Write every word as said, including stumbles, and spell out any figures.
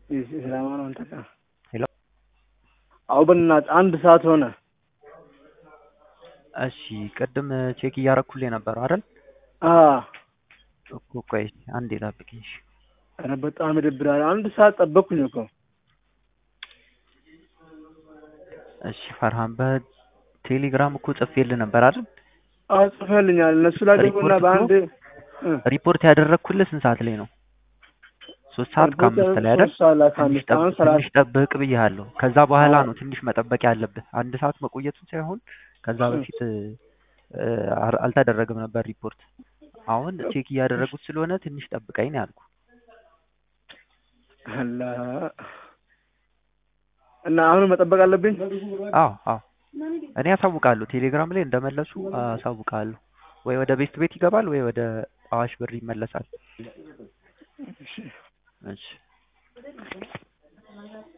ሰላም ነው አንተ ጋር ሄሎ አው በእናት አንድ ሰዓት ሆነ። እሺ ቅድም ቼክ እያረኩልኝ ነበር አይደል? አ እኮ ቆይ አንዴ ጠብቂኝ። አረ በጣም ይደብራል። አንድ ሰዓት ጠበቅኩኝ እኮ። እሺ ፈርሃን በቴሌግራም እኮ ጽፌልህ ነበር አይደል? አዎ ጽፌልኛል። እነሱ ላይ ደውልና በአንድ ሪፖርት ያደረኩልህ ስንት ሰዓት ላይ ነው? ሶስት ሰዓት ከአምስት ላይ አይደል? ትንሽ ጠብቅ ብያለሁ። ከዛ በኋላ ነው ትንሽ መጠበቅ ያለብህ። አንድ ሰዓት መቆየቱን ሳይሆን ከዛ በፊት አልተደረገም ነበር ሪፖርት። አሁን ቼክ እያደረጉት ስለሆነ ትንሽ ጠብቀኝ ነው ያልኩህ። አላ እና አሁን መጠበቅ አለብኝ? አዎ አዎ እኔ አሳውቃለሁ። ቴሌግራም ላይ እንደመለሱ አሳውቃለሁ። ወይ ወደ ቤስት ቤት ይገባል ወይ ወደ አዋሽ ብር ይመለሳል። እሺ እሺ